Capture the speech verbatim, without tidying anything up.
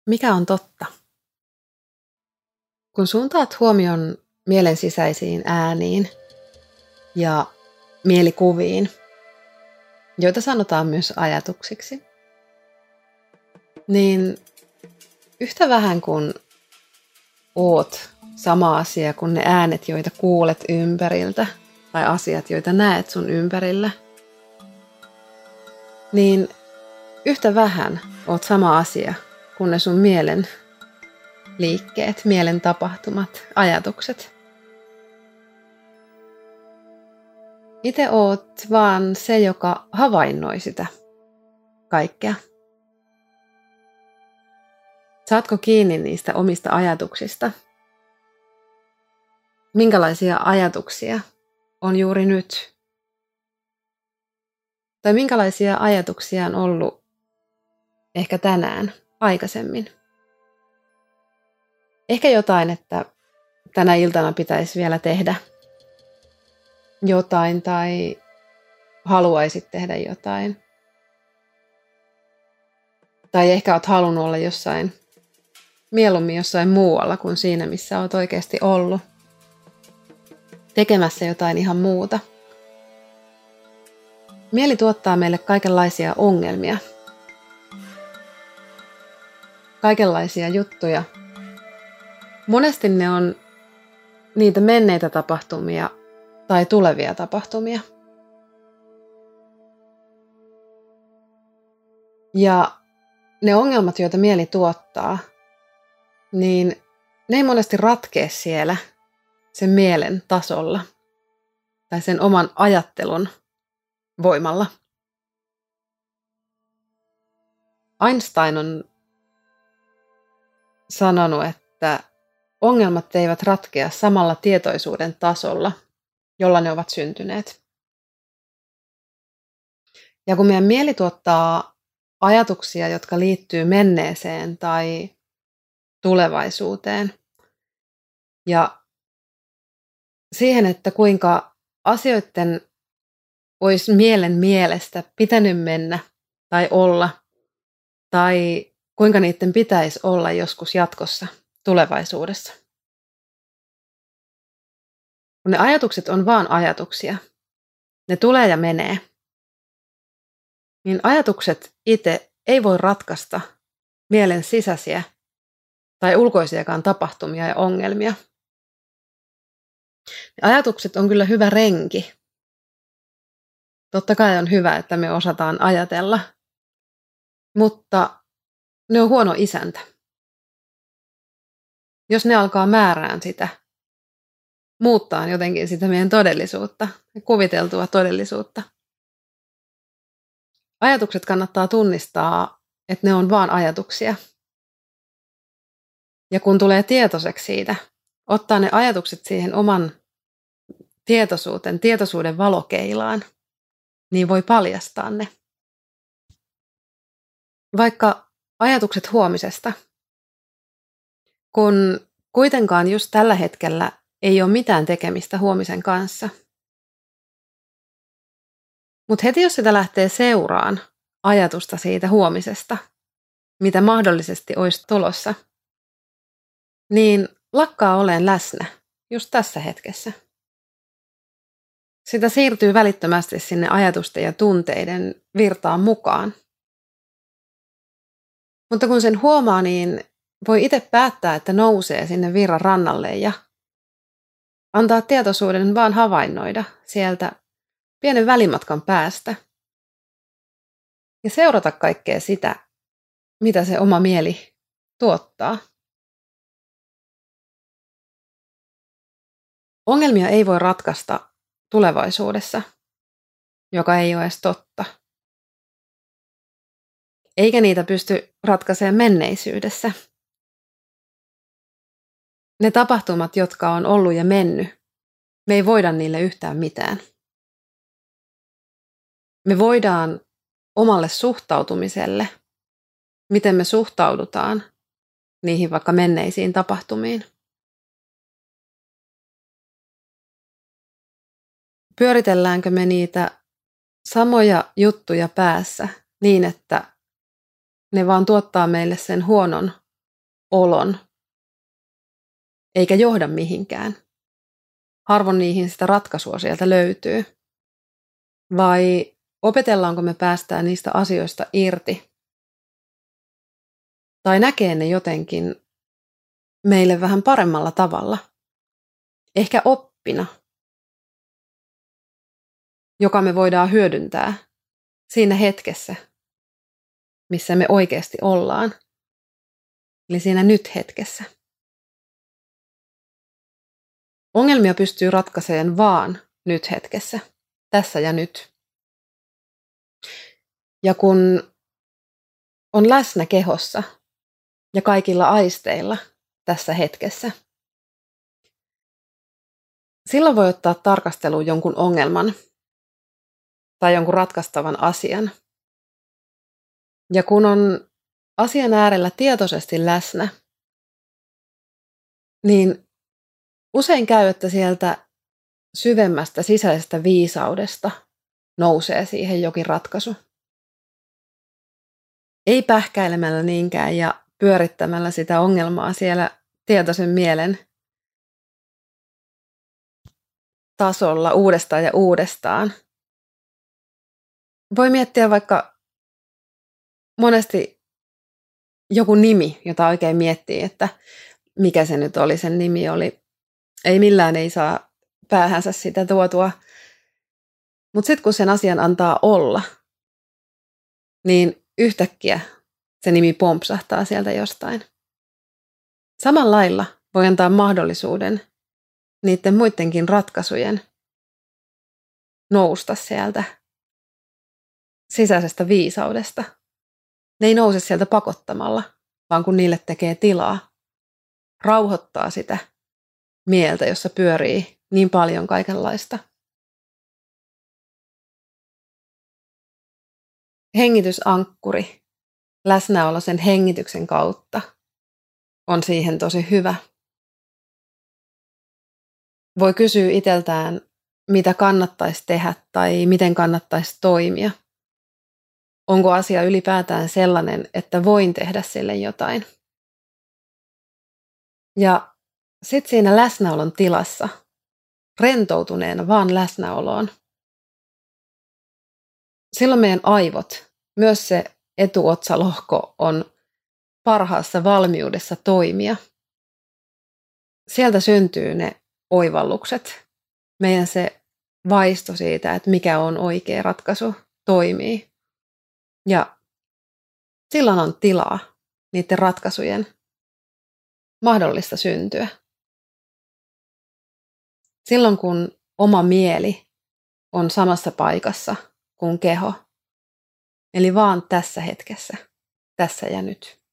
Mikä on totta? Kun suuntaat huomion mielen sisäisiin ääniin ja mielikuviin, joita sanotaan myös ajatuksiksi, niin yhtä vähän kuin oot sama asia kuin ne äänet, joita kuulet ympäriltä, tai asiat, joita näet sun ympärillä, niin yhtä vähän oot sama asia kuin ne sun mielen liikkeet, mielen tapahtumat, ajatukset. Itse oot vaan se, joka havainnoi sitä kaikkea. Saatko kiinni niistä omista ajatuksista? Minkälaisia ajatuksia on juuri nyt? Tai minkälaisia ajatuksia on ollut ehkä tänään, aikaisemmin? Ehkä jotain, että tänä iltana pitäisi vielä tehdä jotain tai haluaisit tehdä jotain. Tai ehkä olet halunnut olla jossain, mieluummin jossain muualla kuin siinä, missä olet oikeasti ollut. Tekemässä jotain ihan muuta. Mieli tuottaa meille kaikenlaisia ongelmia. Kaikenlaisia juttuja. Monesti ne on niitä menneitä tapahtumia tai tulevia tapahtumia. Ja ne ongelmat, joita mieli tuottaa, niin ne ei monesti ratkea siellä sen mielen tasolla tai sen oman ajattelun voimalla. Einstein on sanonut, että ongelmat eivät ratkea samalla tietoisuuden tasolla, jolla ne ovat syntyneet. Ja kun meidän mieli tuottaa ajatuksia, jotka liittyy menneeseen tai tulevaisuuteen, ja siihen, että kuinka asioiden olisi mielen mielestä pitänyt mennä tai olla, tai kuinka niiden pitäisi olla joskus jatkossa, tulevaisuudessa. Kun ne ajatukset on vaan ajatuksia, ne tulee ja menee, niin ajatukset itse ei voi ratkaista mielen sisäisiä tai ulkoisiakaan tapahtumia ja ongelmia. Ne ajatukset on kyllä hyvä renki. Totta kai on hyvä, että me osataan ajatella, mutta ne on huono isäntä. Jos ne alkaa määrään sitä, muuttaa jotenkin sitä meidän todellisuutta, kuviteltua todellisuutta. Ajatukset kannattaa tunnistaa, että ne on vaan ajatuksia. Ja kun tulee tietoiseksi siitä, ottaa ne ajatukset siihen oman tietoisuuden, tietoisuuden valokeilaan, niin voi paljastaa ne. Vaikka ajatukset huomisesta, kun kuitenkaan just tällä hetkellä ei ole mitään tekemistä huomisen kanssa. Mutta heti jos sitä lähtee seuraan ajatusta siitä huomisesta, mitä mahdollisesti olisi tulossa, niin lakkaa oleen läsnä just tässä hetkessä. Sitä siirtyy välittömästi sinne ajatusten ja tunteiden virtaan mukaan. Mutta kun sen huomaa, niin voi itse päättää, että nousee sinne virran rannalle ja antaa tietoisuuden vaan havainnoida sieltä pienen välimatkan päästä. Ja seurata kaikkea sitä, mitä se oma mieli tuottaa. Ongelmia ei voi ratkaista tulevaisuudessa, joka ei ole edes totta. Eikä niitä pysty ratkaisemaan menneisyydessä. Ne tapahtumat, jotka on ollut ja mennyt, me ei voida niille yhtään mitään. Me voidaan omalle suhtautumiselle, miten me suhtaudutaan niihin vaikka menneisiin tapahtumiin. Pyöritelläänkö me niitä samoja juttuja päässä niin, että ne vaan tuottaa meille sen huonon olon, eikä johda mihinkään. Harvoin niihin sitä ratkaisua sieltä löytyy. Vai opetellaanko me päästään niistä asioista irti? Tai näkee ne jotenkin meille vähän paremmalla tavalla. Ehkä oppina, joka me voidaan hyödyntää siinä hetkessä, missä me oikeasti ollaan. Eli siinä nyt-hetkessä. Ongelmia pystyy ratkaisemaan vaan nyt-hetkessä, tässä ja nyt. Ja kun on läsnä kehossa ja kaikilla aisteilla tässä hetkessä, silloin voi ottaa tarkasteluun jonkun ongelman tai jonkun ratkaistavan asian. Ja kun on asian äärellä tietoisesti läsnä, niin usein käy, että sieltä syvemmästä sisäisestä viisaudesta nousee siihen jokin ratkaisu. Ei pähkäilemällä niinkään ja pyörittämällä sitä ongelmaa siellä tietoisen mielen tasolla uudestaan ja uudestaan. Voi miettiä vaikka monesti joku nimi, jota oikein miettii, että mikä se nyt oli, sen nimi oli. Ei millään ei saa päähänsä sitä tuotua. Mutta sitten kun sen asian antaa olla, niin yhtäkkiä se nimi pompsahtaa sieltä jostain. Samalla lailla voi antaa mahdollisuuden niiden muidenkin ratkaisujen nousta sieltä sisäisestä viisaudesta. Ne ei nouse sieltä pakottamalla, vaan kun niille tekee tilaa, rauhoittaa sitä mieltä, jossa pyörii niin paljon kaikenlaista. Hengitysankkuri, läsnäolo sen hengityksen kautta, on siihen tosi hyvä. Voi kysyä itseltään, mitä kannattaisi tehdä tai miten kannattaisi toimia. Onko asia ylipäätään sellainen, että voin tehdä sille jotain? Ja sitten siinä läsnäolon tilassa, rentoutuneena vaan läsnäoloon, silloin meidän aivot, myös se etuotsalohko on parhaassa valmiudessa toimia. Sieltä syntyy ne oivallukset, meidän se vaisto siitä, että mikä on oikea ratkaisu, toimii. Ja silloin on tilaa niiden ratkaisujen mahdollista syntyä. Silloin kun oma mieli on samassa paikassa kuin keho, eli vaan tässä hetkessä, tässä ja nyt.